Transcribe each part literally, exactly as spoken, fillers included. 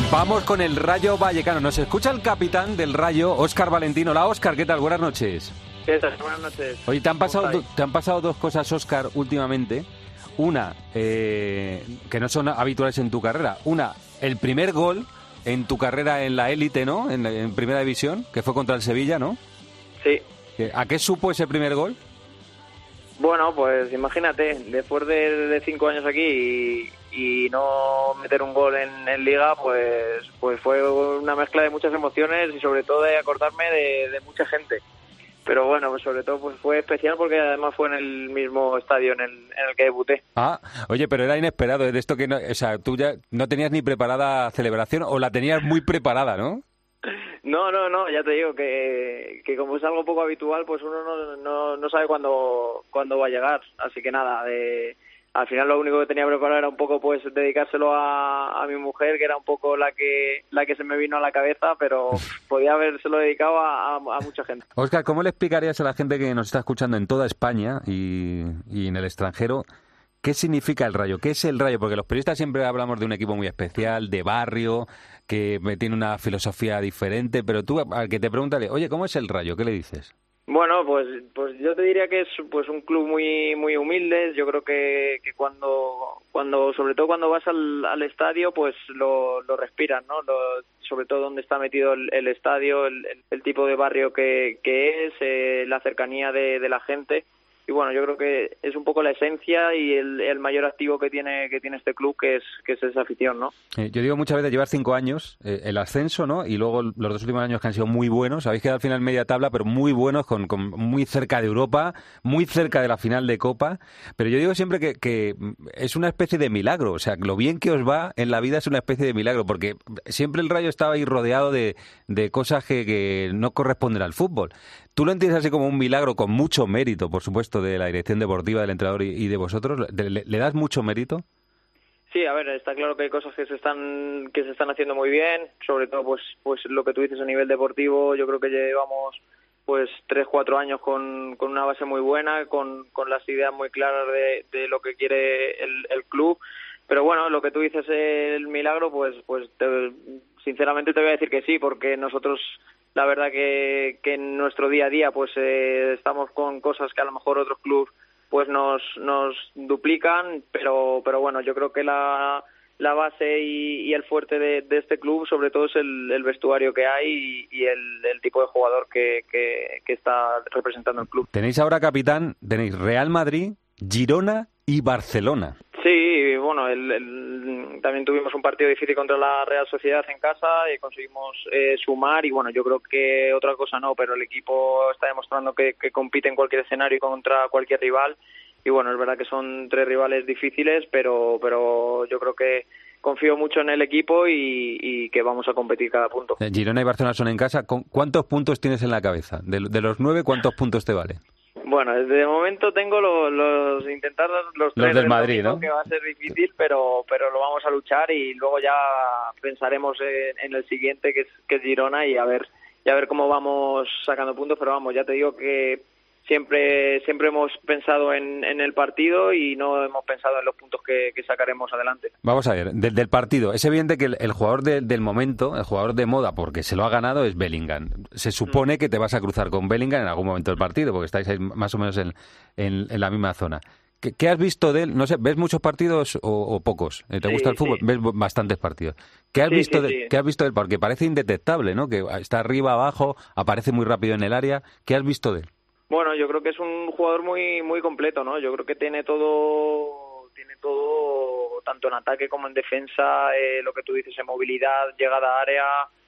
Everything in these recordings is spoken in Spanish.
Vamos con el Rayo Vallecano. Nos escucha el capitán del Rayo, Óscar Valentino. Hola, Óscar, ¿qué tal? Buenas noches. ¿Qué tal? Buenas noches. Oye, te han pasado, do, te han pasado dos cosas, Óscar, últimamente. Una, eh, que no son habituales en tu carrera. Una, el primer gol en tu carrera en la élite, ¿no? En, en Primera División, que fue contra el Sevilla, ¿no? Sí. ¿A qué supo ese primer gol? Bueno, pues imagínate, después de, de cinco años aquí y, y no meter un gol en, en Liga, pues pues fue una mezcla de muchas emociones y sobre todo de acordarme de, de mucha gente. Pero bueno, pues sobre todo pues fue especial porque además fue en el mismo estadio en el, en el que debuté. Ah, oye, pero era inesperado, ¿eh? De esto que no, o sea, tú ya no tenías ni preparada celebración o la tenías muy preparada, ¿no? No, no, no, ya te digo que, que como es algo poco habitual, pues uno no, no, no sabe cuándo, cuándo va a llegar. Así que nada, de, al final lo único que tenía preparado era un poco pues dedicárselo a, a mi mujer, que era un poco la que la que se me vino a la cabeza, pero podía habérselo dedicado a, a, a mucha gente. Óscar, ¿cómo le explicarías a la gente que nos está escuchando en toda España y, y en el extranjero qué significa el Rayo? ¿Qué es el Rayo? Porque los periodistas siempre hablamos de un equipo muy especial, de barrio, que tiene una filosofía diferente, pero tú al que te preguntaré, oye, ¿cómo es el Rayo? ¿Qué le dices? Bueno, pues pues yo te diría que es pues un club muy muy humilde. Yo creo que, que cuando cuando sobre todo cuando vas al, al estadio pues lo, lo respiras, ¿no? Lo, sobre todo donde está metido el, el estadio, el, el tipo de barrio que, que es, eh, la cercanía de, de la gente. Y bueno, yo creo que es un poco la esencia y el, el mayor activo que tiene que tiene este club, que es que es esa afición, ¿no? Eh, yo digo muchas veces llevar cinco años, eh, el ascenso, ¿no? Y luego los dos últimos años que han sido muy buenos. Habéis quedado al final media tabla, pero muy buenos, con, con muy cerca de Europa, muy cerca de la final de Copa. Pero yo digo siempre que, que es una especie de milagro. O sea, lo bien que os va en la vida es una especie de milagro, porque siempre el Rayo estaba ahí rodeado de, de cosas que, que no corresponden al fútbol. ¿Tú lo entiendes así como un milagro con mucho mérito, por supuesto, de la dirección deportiva, del entrenador y, y de vosotros? ¿Le, le das mucho mérito? Sí, a ver, está claro que hay cosas que se están que se están haciendo muy bien, sobre todo pues pues lo que tú dices a nivel deportivo. Yo creo que llevamos pues tres, cuatro años con, con una base muy buena, con, con las ideas muy claras de, de lo que quiere el, el club. Pero bueno, lo que tú dices, el milagro, pues pues te, sinceramente te voy a decir que sí, porque nosotros la verdad que, que en nuestro día a día pues eh, estamos con cosas que a lo mejor otros clubes pues nos nos duplican, pero pero bueno, yo creo que la la base y, y el fuerte de, de este club sobre todo es el, el vestuario que hay y, y el, el tipo de jugador que, que, que está representando el club. Tenéis ahora, capitán, tenéis Real Madrid, Girona y Barcelona. Sí, bueno, el, el, también tuvimos un partido difícil contra la Real Sociedad en casa y conseguimos eh, sumar y bueno, yo creo que otra cosa no, pero el equipo está demostrando que, que compite en cualquier escenario contra cualquier rival y bueno, es verdad que son tres rivales difíciles, pero pero yo creo que confío mucho en el equipo y, y que vamos a competir cada punto. Girona y Barcelona son en casa. ¿Cuántos puntos tienes en la cabeza? De, de los nueve, ¿cuántos puntos te valen? Bueno, de momento tengo los, los intentar los tres los del Madrid, ¿no? Que va a ser difícil, pero pero lo vamos a luchar y luego ya pensaremos en, en el siguiente que es que es Girona y a ver y a ver cómo vamos sacando puntos, pero vamos, ya te digo que siempre siempre hemos pensado en, en el partido y no hemos pensado en los puntos que, que sacaremos adelante. Vamos a ver, del, del partido, es evidente que el, el jugador de, del momento, el jugador de moda, porque se lo ha ganado, es Bellingham. Se supone mm. que te vas a cruzar con Bellingham en algún momento del partido, porque estáis ahí más o menos en, en, en la misma zona. ¿Qué, ¿Qué has visto de él? No sé, ¿ves muchos partidos o, o pocos? ¿Te sí, gusta el fútbol? Sí. Ves bastantes partidos. ¿Qué has, sí, visto sí, de, sí. ¿Qué has visto de él? Porque parece indetectable, ¿no? Que está arriba, abajo, aparece muy rápido en el área. ¿Qué has visto de él? Bueno, yo creo que es un jugador muy muy completo, ¿no? Yo creo que tiene todo, tiene todo, tanto en ataque como en defensa, eh, lo que tú dices, en movilidad, llegada a área,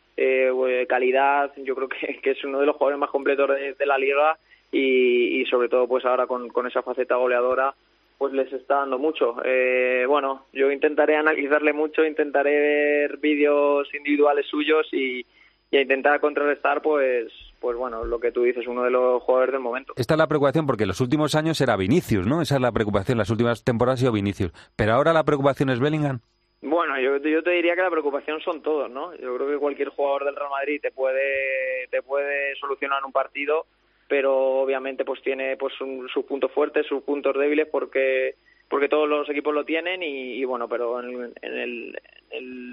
eh, calidad. Yo creo que, que es uno de los jugadores más completos de, de la liga y, y sobre todo, pues ahora con, con esa faceta goleadora, pues les está dando mucho. Eh, bueno, yo intentaré analizarle mucho, intentaré ver vídeos individuales suyos y y a intentar contrarrestar, pues, pues bueno, lo que tú dices, uno de los jugadores del momento. Esta es la preocupación, porque en los últimos años era Vinicius, ¿no? Esa es la preocupación, las últimas temporadas ha sido Vinicius. ¿Pero ahora la preocupación es Bellingham? Bueno, yo, yo te diría que la preocupación son todos, ¿no? Yo creo que cualquier jugador del Real Madrid te puede te puede solucionar un partido, pero obviamente pues tiene pues un, sus puntos fuertes, sus puntos débiles, porque porque todos los equipos lo tienen y, y bueno, pero en, en el... En el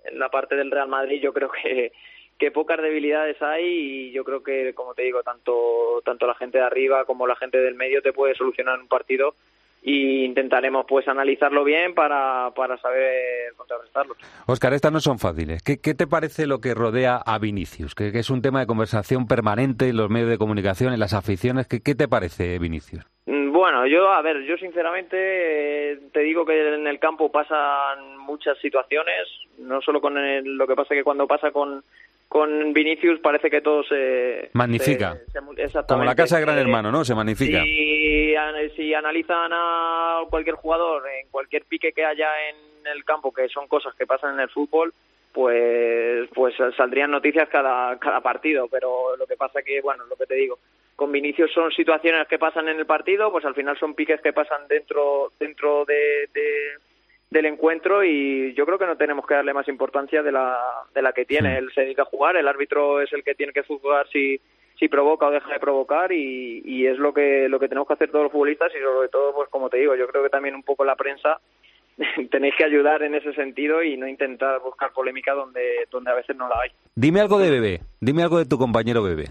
en la parte del Real Madrid yo creo que que pocas debilidades hay y yo creo que, como te digo, tanto tanto la gente de arriba como la gente del medio te puede solucionar un partido y intentaremos pues analizarlo bien para, para saber contrarrestarlo. Óscar, estas no son fáciles. ¿Qué, qué te parece lo que rodea a Vinicius? Que, que es un tema de conversación permanente en los medios de comunicación, en las aficiones. ¿Qué, qué te parece Vinicius? Bueno, yo, a ver, yo sinceramente eh, te digo que en el campo pasan muchas situaciones, no solo con el, lo que pasa que cuando pasa con con Vinicius parece que todo se... Magnifica. Se, se, como la casa de Gran Hermano, ¿no? Se magnifica. Si, si analizan a cualquier jugador en cualquier pique que haya en el campo, que son cosas que pasan en el fútbol, pues pues saldrían noticias cada cada partido, pero lo que pasa que, bueno, lo que te digo, con Vinicius son situaciones que pasan en el partido, pues al final son piques que pasan dentro dentro de... de del encuentro y yo creo que no tenemos que darle más importancia de la de la que tiene. Él se dedica a jugar, el árbitro es el que tiene que juzgar si si provoca o deja de provocar y, y es lo que lo que tenemos que hacer todos los futbolistas y sobre todo, pues como te digo, yo creo que también un poco la prensa tenéis que ayudar en ese sentido y no intentar buscar polémica donde donde a veces no la hay. Dime algo de Bebé, dime algo de tu compañero Bebé.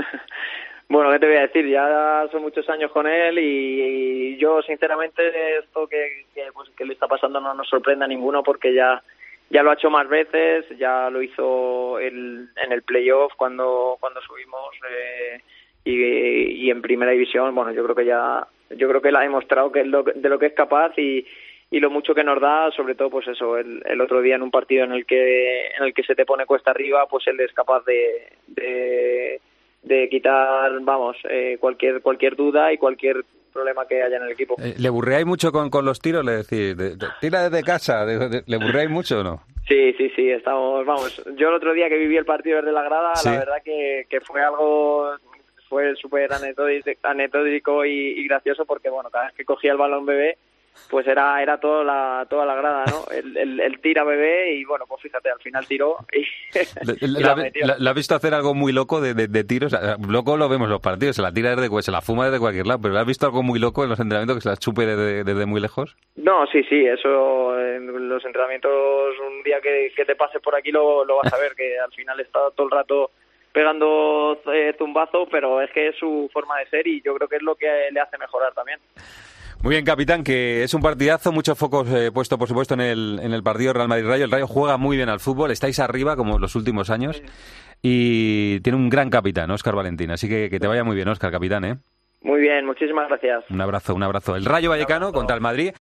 Bueno, ¿qué te voy a decir? Ya son muchos años con él y, y yo, sinceramente, esto que, que, pues, que le está pasando no nos sorprende a ninguno porque ya ya lo ha hecho más veces, ya lo hizo el, en el playoff cuando cuando subimos eh, y, y en primera división. Bueno, yo creo que ya yo creo que él ha demostrado que es lo, de lo que es capaz y, y lo mucho que nos da, sobre todo, pues eso, el, el otro día en un partido en el que en el que se te pone cuesta arriba, pues él es capaz de, de de quitar, vamos, eh, cualquier cualquier duda y cualquier problema que haya en el equipo. Eh, ¿Le burreáis mucho con, con los tiros? Le decís, de, de, tira desde casa, de, de, ¿le burreáis mucho o no? Sí, sí, sí, estamos, vamos, yo el otro día que viví el partido desde la grada, ¿Sí? La verdad que, que fue algo, fue súper anecdótico, anecdótico y, y gracioso porque, bueno, cada vez que cogía el balón Bebé, pues era era toda la toda la grada, ¿no? El, el, el tira Bebé y, bueno, pues fíjate, al final tiró y, y la, la la, metió. La, ¿La has visto hacer algo muy loco de, de, de tiros? Loco lo vemos en los partidos, se la tira desde, se la fuma desde cualquier lado, pero ¿la has visto algo muy loco en los entrenamientos que se la chupe desde, desde muy lejos? No, sí, sí, eso en los entrenamientos, un día que, que te pases por aquí lo, lo vas a ver, que al final está todo el rato pegando eh, zumbazos, pero es que es su forma de ser y yo creo que es lo que le hace mejorar también. Muy bien, capitán, que es un partidazo, muchos focos eh, puestos, por supuesto, en el, en el partido Real Madrid-Rayo. El Rayo juega muy bien al fútbol, estáis arriba, como en los últimos años, y tiene un gran capitán, Óscar Valentín. Así que que te vaya muy bien, Óscar, capitán, ¿eh? Muy bien, muchísimas gracias. Un abrazo, un abrazo. El Rayo Vallecano contra el Madrid.